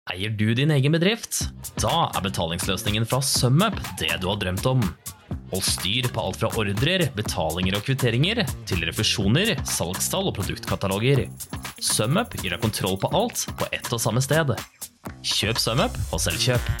Eier du din egen bedrift? Da betalingsløsningen fra SumUp det du har drømt om. Hold styr på alt fra ordrer, betalinger og kvitteringer, til refusjoner, salgstall og produktkataloger. SumUp gir deg kontroll på alt på ett og samme sted. Kjøp SumUp og selvkjøp.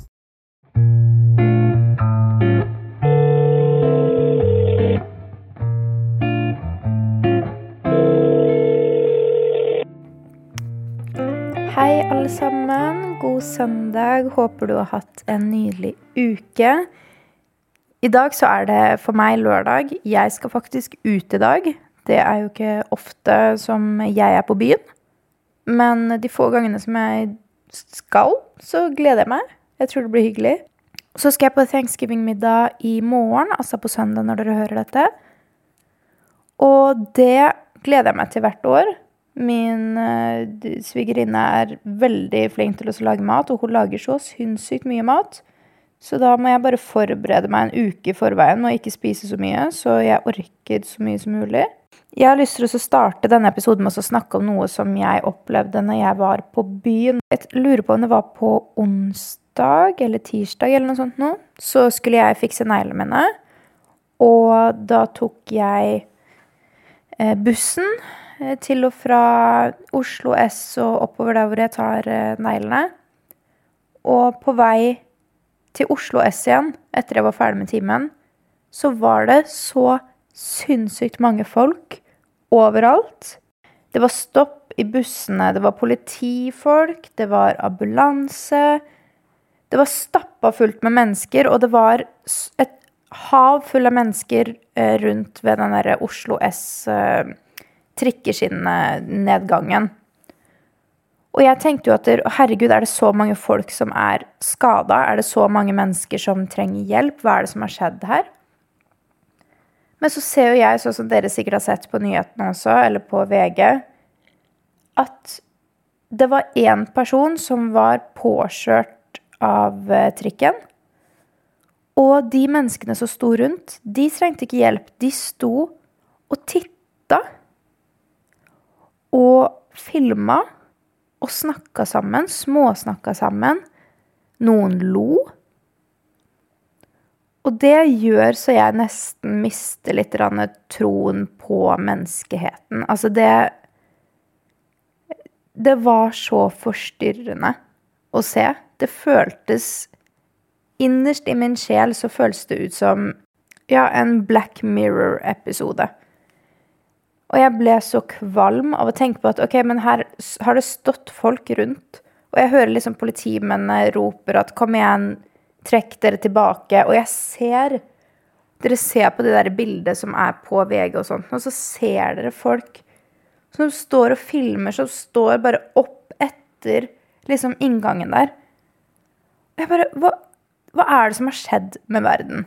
Hei alle sammen, god søndag, håper du har hatt en nydelig uke. I dag så det for meg lørdag, jeg skal faktisk ut i dag. Det jo ikke ofte som jeg på byen. Men de få gangene som jeg skal, så gleder jeg meg. Jeg tror det blir hyggelig. Så skal jeg på Thanksgiving-middag i morgen, altså på søndag når dere hører dette. Og det gleder jeg meg til hvert år. Min svigerinne veldig flink til å lage mat, og hun lager så sinnssykt mye mat. Så da må jeg bare forberede meg en uke I forveien og ikke spise så mye, så jeg orker så mye som mulig. Jeg har lyst til å starte denne episoden med å snakke om noe som jeg opplevde når jeg var på byen. Jeg lurer på om det var på onsdag eller tirsdag eller noe sånt nå. Så skulle jeg fikse neglene mine, og da tok jeg bussen til og fra Oslo S og oppover der hvor jeg tar neglene. Og på vei til Oslo S igjen, etter jeg var ferdig med timen, så var det så sinnssykt mange folk overalt. Det var stopp I bussene, det var politifolk, det var ambulanse. Det var stappet fullt med mennesker, og det var et hav full av mennesker rundt ved den der Oslo S trikkeskinnende nedgangen. Og jeg tenkte jo at, herregud, det så mange folk som skadet? Det så mange mennesker som trenger hjelp? Hva det som har skjedd her? Men så ser jo jeg, sånn som dere sikkert har sett på nyhetene også, eller på VG, at det var en person som var påkjørt av trikken, og de menneskene som sto rundt, de trengte ikke hjelp. De sto og tittet, og filmet, og snakket sammen, småsnakket sammen. Noen lo. Og det gjør så jeg nesten mister litt troen på menneskeheten. Altså det var så forstyrrende å se. Det føltes, innerst I min sjel så føles det ut som en Black Mirror-episode. Og jeg ble så kvalm av å tenke på at, ok, men her har det stått folk rundt, og jeg hører liksom politimennene roper at, kom igjen, trekk dere tilbake, og dere ser på det der bildet som på VG og sånt, og så ser dere folk som står og filmer, som står bare opp etter liksom inngangen der. Og jeg bare, hva det som har skjedd med verden?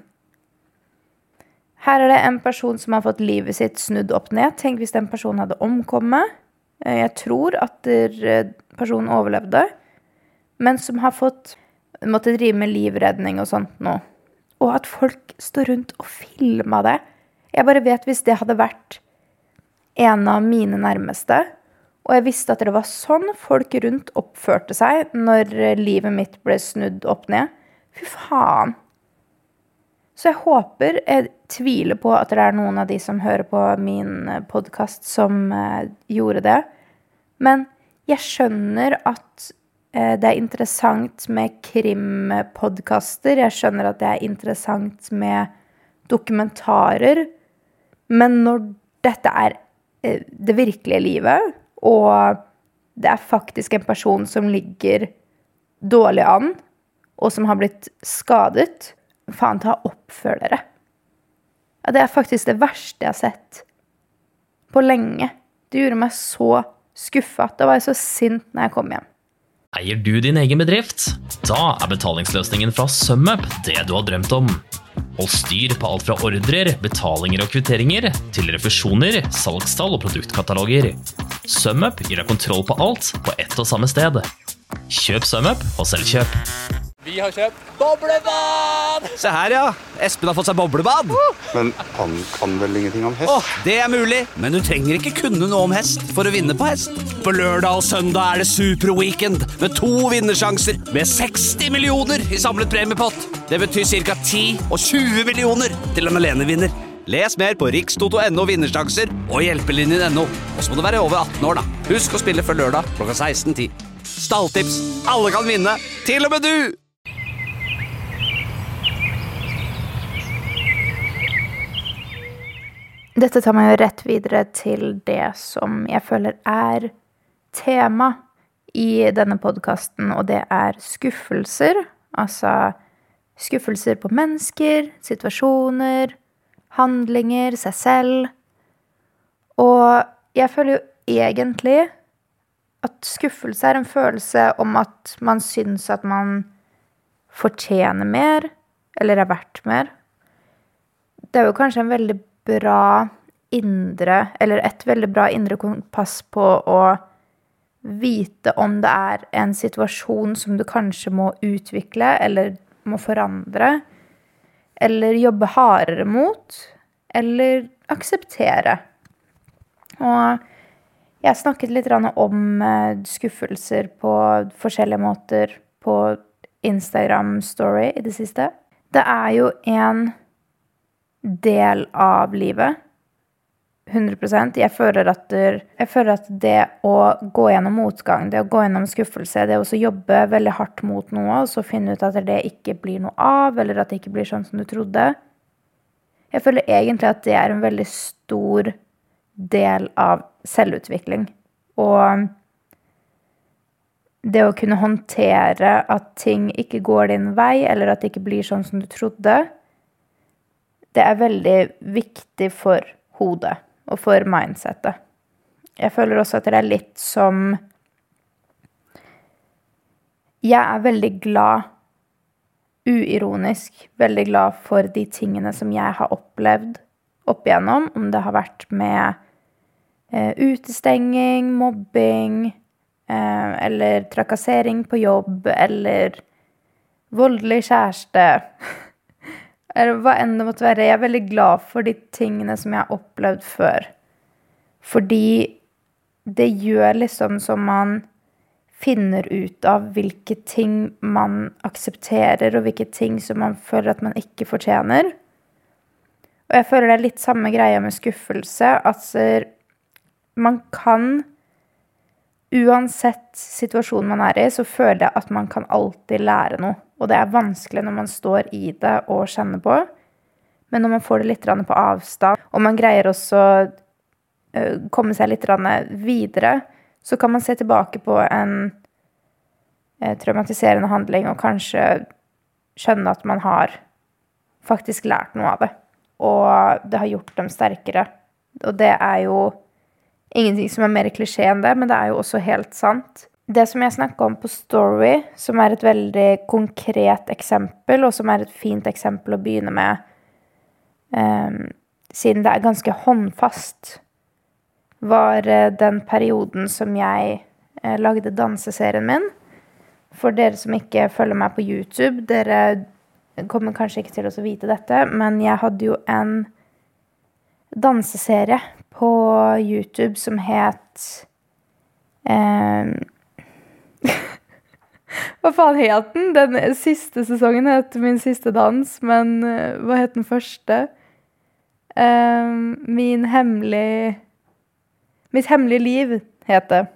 Her det en person som har fått livet sitt snudd opp ned. Tenk hvis den personen hadde omkommet. Jeg tror at personen overlevde. Men som har måtte drive med livredning og sånt nå. Og at folk står rundt og filmer det. Jeg bare vet hvis det hadde vært en av mine nærmeste. Og jeg visste at det var sånn folk rundt oppførte seg når livet mitt ble snudd opp ned. Fy faen. Så jeg tviler på at det noen av de som hører på min podcast som gjorde det. Men jeg skjønner at det interessant med krimpodcaster. Jeg skjønner at det interessant med dokumentarer. Men når dette det virkelige livet, og det faktisk en person som ligger dårlig an, og som har blitt skadet, faen ta oppfør dere. Ja, det faktisk det verste jeg har sett på lenge. Det gjorde meg så skuffet. Da var jeg så sint når jeg kom hjem. Eier du din egen bedrift? Da betalingsløsningen fra SumUp det du har drømt om. Hold styr på alt fra ordrer, betalinger og kvitteringer, til refusjoner, salgstall og produktkataloger. SumUp gir deg kontroll på alt på ett og samme sted. Kjøp SumUp og selvkjøp. Vi har kjøpt boblebad! Se her, ja. Espen har fått seg boblebad. Men han kan vel ingenting om hest? Åh, det er mulig. Men du trenger ikke kunne noe om hest for å vinne på hest. På lørdag og søndag er det superweekend med 2 vinnersjanser med 60 millioner i samlet premiepott. Det betyr cirka 10 og 20 millioner til en alene vinner. Les mer på rikstoto.no vinnersjanser og hjelpelinjen.no. Og så må du være over 18 år da. Husk å spille før lørdag klokka 16:10. Stalltips. Alle kan vinne. Til og med du! Dette tar meg jo rett videre til det som jeg føler er tema i denne podcasten, og det er skuffelser. Altså skuffelser på mennesker, situasjoner, handlinger, seg selv. Og jeg føler jo egentlig at skuffelse er en følelse om at man synes at man fortjener mer, eller er verdt mer. Det er jo kanskje en veldig bra indre, eller et veldig bra indre kompass på å vite om det er en situasjon som du kanskje må utvikle, eller må forandre, eller jobbe hardere mot, eller akseptere. Og jeg snakket litt om skuffelser på forskjellige måter på Instagram Story i det siste. Det er jo en del av livet, 100%. Jeg føler at det å gå gjennom motgang, det å gå gjennom skuffelse, det å også jobbe veldig hardt mot noe, og så finne ut at det ikke blir noe av, eller at det ikke blir sånn som du trodde. Jeg føler egentlig at det er en veldig stor del av selvutvikling. Og det å kunne håndtere at ting ikke går din vei, eller at det ikke blir sånn som du trodde, det er veldig viktig for hodet og for mindsetet. Jeg føler også at det er litt som... Jeg er veldig glad, uironisk, veldig glad for de tingene som jeg har opplevd opp igjennom, om det har vært med utestenging, mobbing, eller trakassering på jobb, eller voldelig kjæreste, eller hva enn det måtte være. Jeg er veldig glad for de tingene som jeg har opplevd før. Fordi det gjør liksom som man finner ut av hvilke ting man aksepterer, og hvilke ting som man føler at man ikke fortjener. Og jeg føler det er litt samme greia med skuffelse, at man kan, uansett situasjonen man er i, så føler jeg at man kan alltid lære noe. Og det er vanskelig når man står i det og kjenner på. Men når man får det litt på avstand, og man greier også komme seg litt videre, så kan man se tilbake på en traumatiserende handling og kanskje skjønne at man har faktisk lært noe av det. Og det har gjort dem sterkere. Og det er jo ingenting som er mer klisjé enn det, men det er jo også helt sant. Det som jeg snakket om på Story, som er et veldig konkret eksempel, og som er et fint eksempel å begynne med, siden det er ganske håndfast, var den perioden som jeg lagde danseserien min. For dere som ikke følger meg på YouTube, dere kommer kanskje ikke til å vite dette, men jeg hadde jo en danseserie på YouTube som het... Hva faen het den? Den siste sesongen het Min siste dans, men hva het den første? Mitt hemmelige liv het det.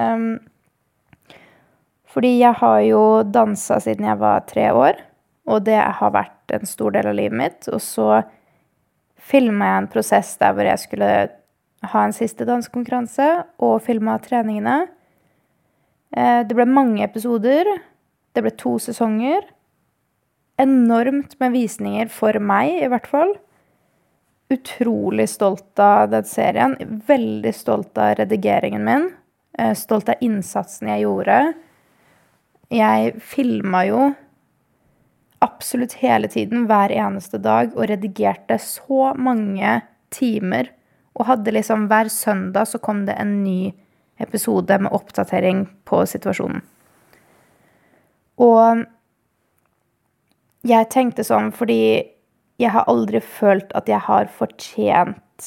Fordi jeg har jo danset siden jeg var 3 år, og det har vært en stor del av livet mitt. Og så filmet jeg en prosess der hvor jeg skulle ha en siste dansekonkurranse, og filmet treningene. Det ble mange episoder. Det ble 2 sesonger. Enormt med visninger for meg, i hvert fall. Utrolig stolt av den serien. Veldig stolt av redigeringen min. Stolt av innsatsen jeg gjorde. Jeg filmet jo absolutt hele tiden, hver eneste dag, og redigerte så mange timer. Og hadde liksom hver søndag så kom det en ny episode med oppdatering på situasjonen. Og jeg tenkte sånn, fordi jeg har aldri følt at jeg har fortjent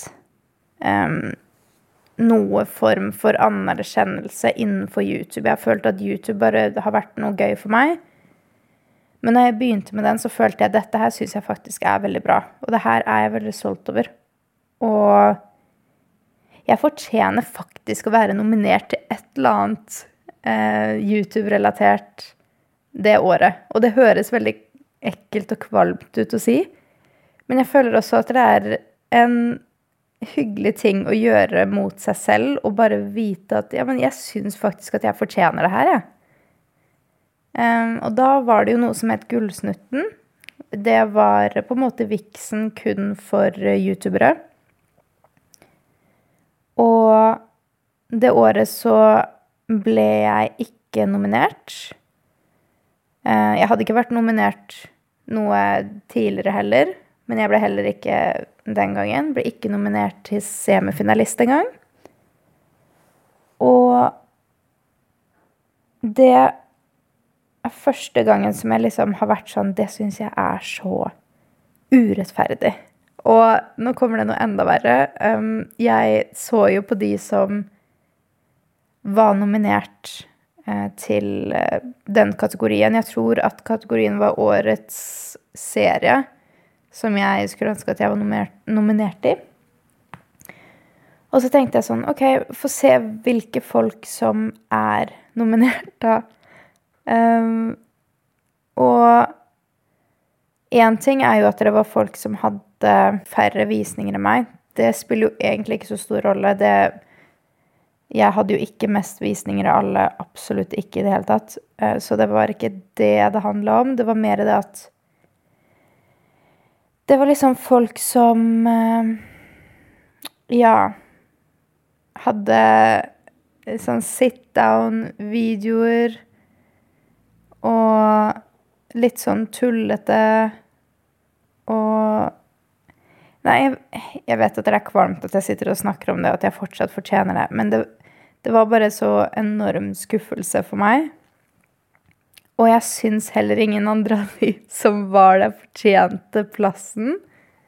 noe form for anerkjennelse innenfor YouTube. Jeg har følt at YouTube bare har vært noe gøy for meg. Men når jeg begynte med den, så følte jeg at dette her synes jeg faktisk er veldig bra. Og det her er jeg veldig stolt over. Og jeg fortjener faktisk å være nominert til et eller annet YouTube-relatert det året. Og det høres veldig ekkelt og kvalmt ut å si. Men jeg føler også at det er en hyggelig ting å gjøre mot seg selv, og bare vite at ja, men jeg synes faktisk at jeg fortjener det her, ja. Og da var det jo noe som het Gullsnutten. Det var på en måte viksen kun for YouTubere. Og det året så ble jeg ikke nominert. Jeg hadde ikke vært nominert noe tidligere heller, men jeg ble heller ikke den gangen. Ble ikke nominert til semifinalist en gang. Og det er første gangen som jeg liksom har vært sånn, det synes jeg er så urettferdig. Og nå kommer det noe enda verre. Jeg så jo på de som var nominert til den kategorien. Jeg tror at kategorien var årets serie, som jeg skulle ønske at jeg var nominert i. Og så tenkte jeg sånn, ok, få se hvilke folk som er nominert da. Og en ting er jo at det var folk som hadde færre visninger enn meg. Det spiller jo egentlig ikke så stor rolle. Jeg hadde jo ikke mest visninger av alle, absolutt ikke i det hele tatt. Så det var ikke det det handlet om. Det var mer det at det var liksom folk som, hadde sånn sit-down-videoer og litt sånn tullete og nei, jeg vet at det er kvalmt at jeg sitter og snakker om det, og at jeg fortsatt fortjener det, men det var bare så enorm skuffelse for meg. Og jeg synes heller ingen andre av de som var der fortjente plassen,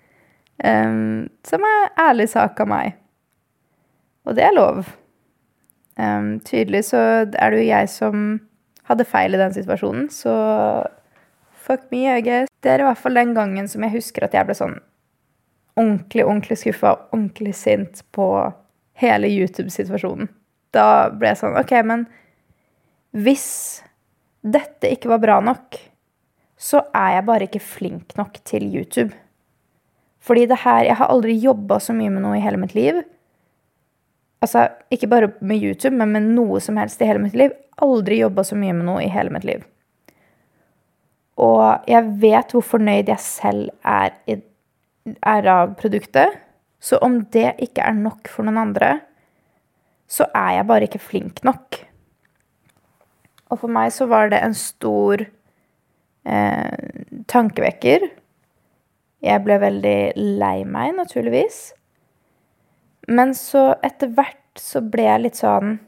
som er ærlig sak av meg. Og det er lov. Tydelig så er det jo jeg som hadde feil i den situasjonen, så fuck me, I guess. Det er i hvert fall den gangen som jeg husker at jeg ble sånn ordentlig skuffet, ordentlig sint på hele YouTube-situasjonen. Da ble jeg sånn, ok, men hvis dette ikke var bra nok, så er jeg bare ikke flink nok til YouTube. Fordi det her, jeg har aldri jobbet så mye med noe i hele mitt liv. Altså, ikke bare med YouTube, men med noe som helst i hele mitt liv. Aldri jobbet så mye med noe i hele mitt liv. Og jeg vet hvor fornøyd jeg selv er av produktet. Så om det ikke er nok for noen andre, så er jeg bare ikke flink nok. Og for meg så var det en stor tankevekker. Jeg ble veldig lei meg, naturligvis. Men så etter hvert så ble jeg litt sånn,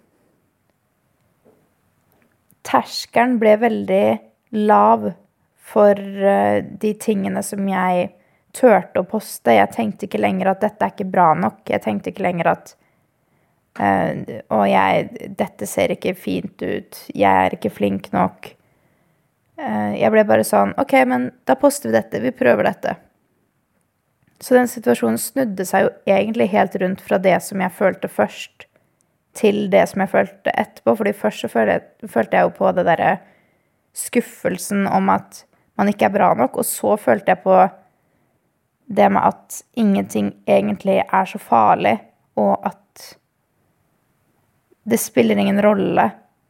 terskelen ble veldig lav for de tingene som jeg tørte å poste. Jeg tenkte ikke lenger at dette er ikke bra nok. Jeg tenkte ikke lenger at dette ser ikke fint ut. Jeg er ikke flink nok. Jeg ble bare sånn, ok, men da poster vi dette. Vi prøver dette. Så den situasjonen snudde seg jo egentlig helt rundt fra det som jeg følte først, til det som jeg følte etterpå. Fordi først så følte jeg jo på det der skuffelsen om at man ikke er bra nok, og så følte jeg på det med at ingenting egentlig er så farlig, og at det spiller ingen rolle,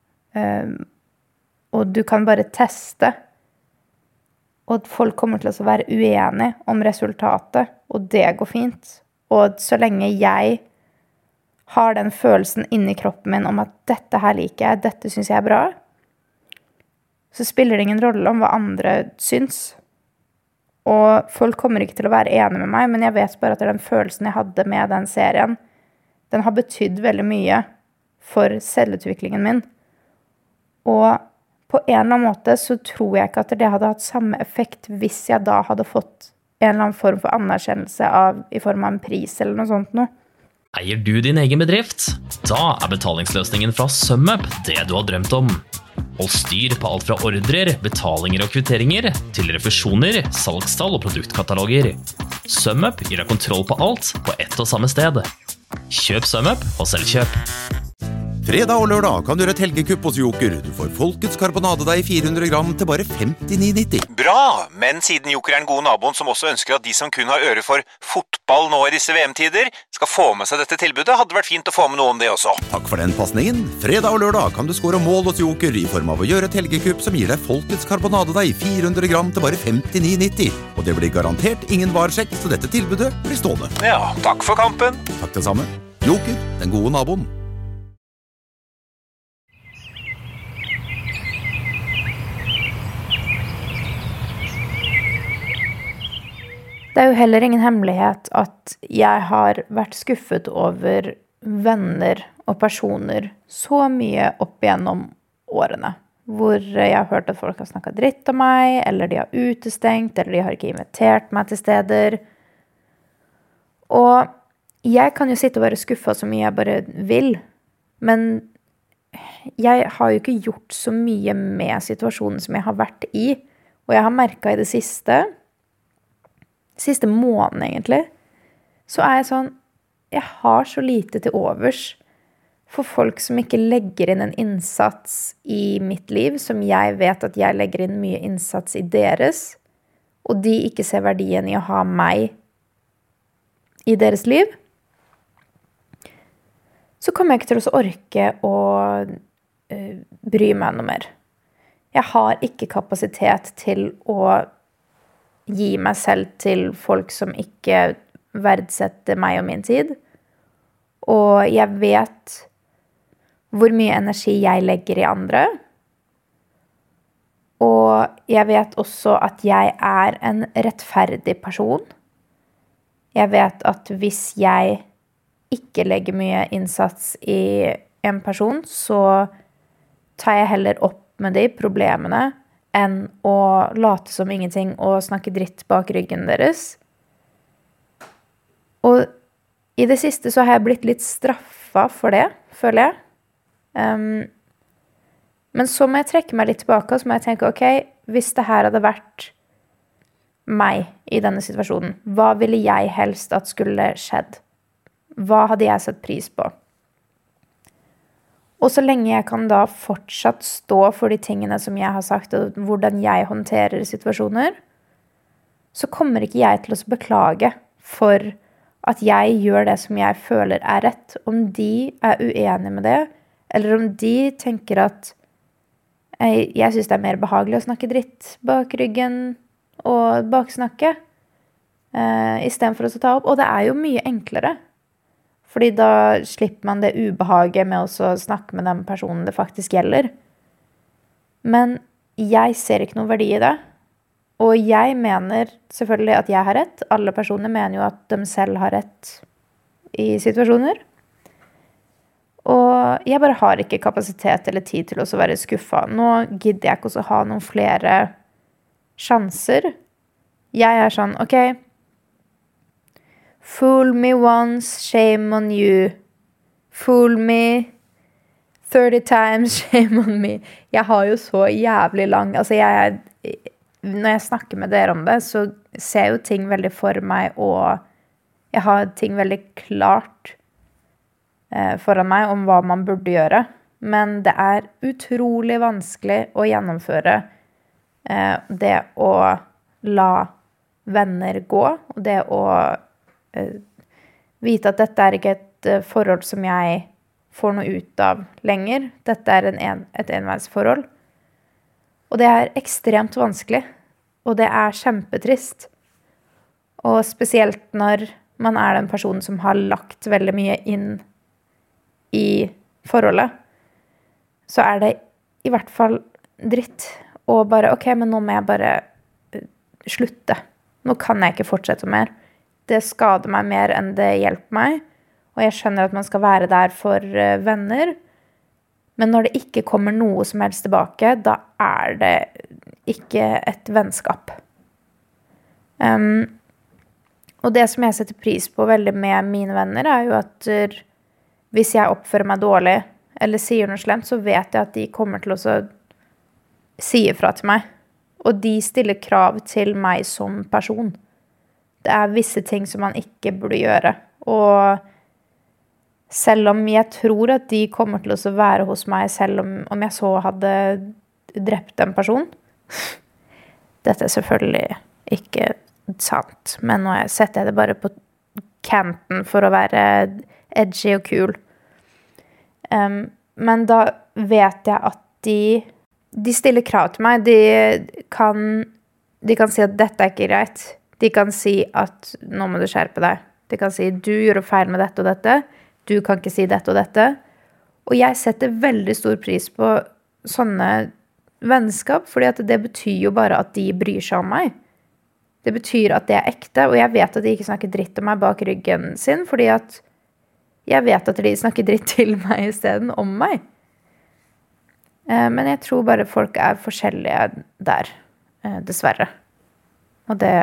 og du kan bare teste, og at folk kommer til å være uenige om resultatet, og det går fint. Og så lenge jeg har den følelsen inni kroppen min om at dette her liker jeg, dette synes jeg er bra, så spiller det ingen rolle om hva andre syns. Og folk kommer ikke til å være enige med meg, men jeg vet bare at den følelsen jeg hadde med den serien, den har betydd veldig mye for selvutviklingen min. Og på en eller annen måte så tror jeg ikke at det hadde hatt samme effekt hvis jeg da hadde fått en eller annen form for anerkjennelse i form av en pris eller noe sånt noe. Eier du din egen bedrift? Da betalingsløsningen fra SumUp det du har drømt om. Hold styr på alt fra ordrer, betalinger og kvitteringer, til refusjoner, salgstall og produktkataloger. SumUp gir deg kontroll på alt på ett og samme sted. Kjøp SumUp og selvkjøp. Fredag og lørdag kan du gjøre et helgekupp hos Joker. Du får Folkets karbonadedeig 400 gram til bare 59,90. Bra, men siden Joker er en god naboen som også ønsker at de som kun har øre for fotball nå i disse VM-tider, skal få med seg dette tilbudet, hadde det vært fint å få med noe om det også. Takk for den passningen. Fredag og lørdag kan du score mål hos Joker i form av å gjøre et helgekupp som gir deg Folkets karbonadedeig 400 gram til bare 59,90. Og det blir garantert ingen varsjekk, så dette tilbudet blir stående. Ja, takk for kampen. Takk det samme. Joker, den gode naboen. Det er jo heller ingen hemmelighet at jeg har vært skuffet over venner og personer så mye opp igjennom årene. Hvor jeg har hørt at folk har snakket dritt om meg, eller de har utestengt, eller de har ikke invitert meg til steder. Og jeg kan jo sitte og være skuffet så mye jeg bare vil, men jeg har jo ikke gjort så mye med situasjonen som jeg har vært i. Og jeg har merket i det siste måneden egentlig, så er jeg sånn, jeg har så lite til overs for folk som ikke legger inn en innsats i mitt liv, som jeg vet at jeg legger inn mye innsats i deres, og de ikke ser verdien i å ha meg i deres liv. Så kommer jeg ikke til å orke å bry meg noe mer. Jeg har ikke kapasitet til å gi meg selv til folk som ikke verdsetter meg og min tid. Og jeg vet hvor mye energi jeg legger i andre. Og jeg vet også at jeg er en rettferdig person. Jeg vet at hvis jeg ikke legger mye innsats i en person, så tar jeg heller opp med de problemene enn å late som ingenting og snakke dritt bak ryggen deres. Og i det siste så har jeg blitt litt straffet for det, føler jeg. Men så må jeg trekke meg litt tilbake, og så må jeg tenke, ok, hvis det her hadde vært meg i denne situasjonen, hva ville jeg helst at skulle skjedd? Hva hadde jeg sett pris på? Og så lenge jeg kan da fortsatt stå for de tingene som jeg har sagt, og hvordan jeg håndterer situasjoner, så kommer ikke jeg til å beklage for at jeg gjør det som jeg føler er rett. Om de er uenige med det, eller om de tenker at jeg synes det er mer behagelig å snakke dritt bak ryggen og baksnakke, i stedet for å ta opp. Og det er jo mye enklere. Fordi da slipper man det ubehaget med å snakke med den personen det faktisk gjelder. Men jeg ser ikke noen verdi i det. Og jeg mener selvfølgelig at jeg har rett. Alle personer mener jo at de selv har rett i situasjoner. Og jeg bare har ikke kapasitet eller tid til å være skuffet. Nå gidder jeg ikke å ha noen flere sjanser. Jeg er sånn, ok, fool me once, shame on you. Fool me 30 times, shame on me. Jeg har jo så jævlig lang... Altså, når jeg snakker med dere om det, så ser jeg jo ting veldig for meg, og jeg har ting veldig klart foran meg om hva man burde gjøre. Men det er utrolig vanskelig å gjennomføre det å la venner gå, og det å vite at dette er ikke et forhold som jeg får noe ut av lenger. Dette er et enveisforhold. Og det er ekstremt vanskelig, og det er kjempetrist. Og spesielt når man er den personen som har lagt veldig mye inn i forholdet, så er det i hvert fall dritt. Og bare, ok, men nå må jeg bare slutte. Nå kan jeg ikke fortsette mer. Det skader meg mer enn det hjelper meg. Og jeg skjønner at man skal være der for venner. Men når det ikke kommer noe som helst tilbake, da det ikke et vennskap. Og det som jeg setter pris på veldig med mine venner, jo at hvis jeg oppfører meg dårlig, eller sier noe slemt, så vet jeg at de kommer til å si ifra til meg. Og de stiller krav til meg som person. Det visse ting som man ikke burde gjøre. Og selv om jeg tror at de kommer til å være hos meg, selv om jeg så hadde drept en person. Dette selvfølgelig ikke sant, men nå setter jeg det bare på kanten for å være edgy og kul. Men da vet jeg at de stiller krav til meg. De kan si at dette ikke greit. De kan si at nå må du skjerpe deg. De kan si du gjorde feil med dette og dette. Du kan ikke si dette og dette. Og jeg setter veldig stor pris på sånne vennskap, fordi at det betyr jo bare at de bryr seg om meg. Det betyr at det ekte, og jeg vet at de ikke snakker dritt om meg bak ryggen sin, fordi at jeg vet at de snakker dritt til meg i stedet om meg. Men jeg tror bare folk forskjellige der, dessverre. Og det...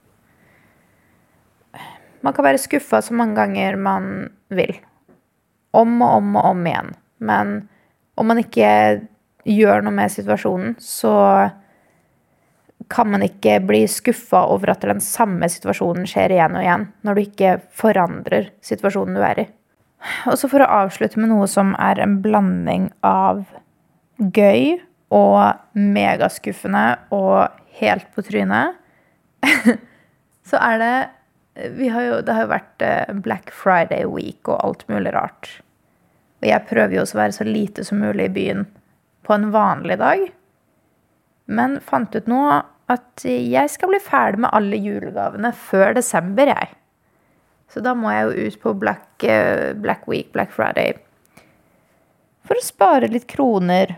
Man kan være skuffet så mange ganger man vil. Om og om og om igjen. Men om man ikke gjør noe med situasjonen, så kan man ikke bli skuffet over at den samme situasjonen skjer igjen og igjen, når du ikke forandrer situasjonen du i. Og så for å avslutte med noe som en blanding av gøy og megaskuffende og helt på trynet, så det det har jo vært Black Friday week og alt mulig rart. Og jeg prøver jo å være så lite som mulig i byen på en vanlig dag. Men fant ut nå at jeg skal bli ferdig med alle julegavene før desember, jeg. Så da må jeg jo ut på Black Week, Black Friday. For å spare litt kroner.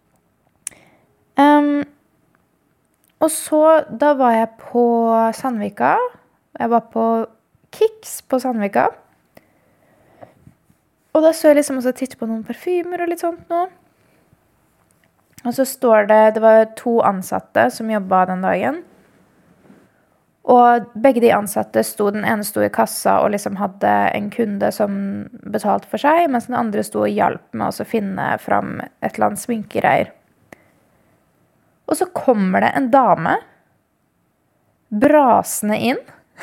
Og så, da var jeg på Sandvika. Jeg var på Kicks på Sandvika. Og da så jeg liksom også titte på noen parfymer og litt sånt nå. Og så står det var 2 ansatte som jobbet den dagen. Og begge de ansatte den ene sto i kassa og liksom hadde en kunde som betalte for seg, mens den andre sto og hjalp med å finne fram et eller annet sminkereier. Og så kommer det en dame brasende inn.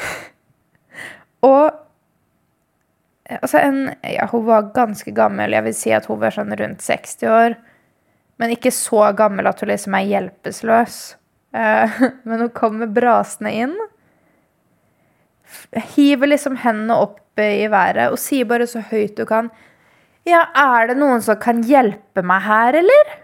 Og altså hun var ganske gammel. Jeg vil si at hun var sånn rundt 60 år. Men ikke så gammel at hun liksom hjelpeløs. Men hun kommer brasende inn. Hiver liksom hendene opp i været og sier bare så høyt du kan: ja, det noen som kan hjelpe meg her, eller?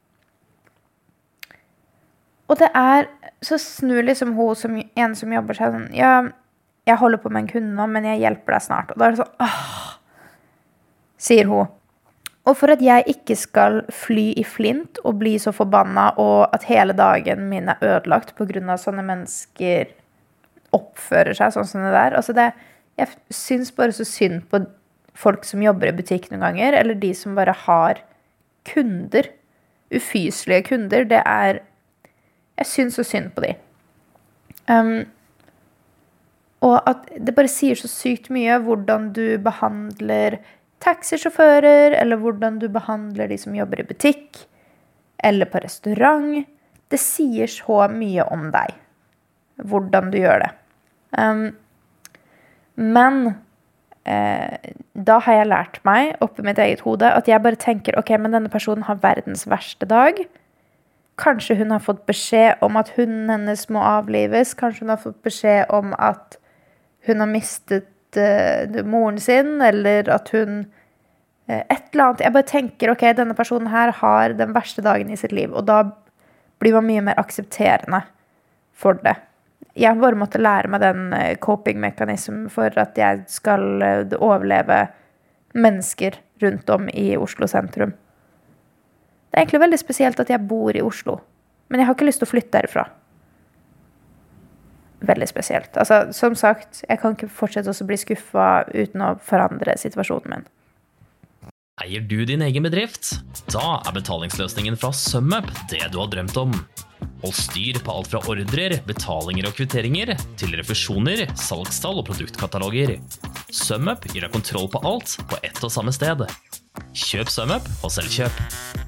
Og det så snur liksom hun en som jobber seg sånn: ja, jeg holder på med en kunde nå, men jeg hjelper deg snart. Og da det sånn: sier hun. Og for at jeg ikke skal fly i flint og bli så forbannet, og at hele dagen min ødelagt på grunn av sånne mennesker oppfører seg sånn som det der. Altså jeg synes bare så synd på folk som jobber i butikk noen ganger, eller de som bare har kunder, ufyselige kunder. Jeg synes så synd på de. Og at det bare sier så sykt mye hvordan du behandler taxisjåfører, eller hvordan du behandler de som jobber i butikk, eller på restaurant. Det sier så mye om deg, hvordan du gjør det. Men da har jeg lært meg oppi mitt eget hode at jeg bare tenker: ok, men denne personen har verdens verste dag. Kanskje hun har fått beskjed om at hunden hennes må avlives. Kanskje hun har fått beskjed om at hun har mistet moren sin, eller at hun et eller annet. Jeg bare tenker, ok, denne personen her har den verste dagen i sitt liv, og da blir man mye mer aksepterende for det. Jeg bare måtte lære meg den coping-mekanismen for at jeg skal overleve mennesker rundt om i Oslo sentrum. Det egentlig veldig spesielt at jeg bor i Oslo, men jeg har ikke lyst til å flytte derifra. Veldig spesielt. Altså, som sagt, jeg kan ikke fortsette å bli skuffet uten å forandre situasjonen min. Eier du din egen bedrift? Da betalingsløsningen fra SumUp det du har drømt om. Hold styr på alt fra ordrer, betalinger og kvitteringer, til refusjoner, salgstall og produktkataloger. SumUp gir deg kontroll på alt på ett og samme sted. Kjøp SumUp og selv kjøp.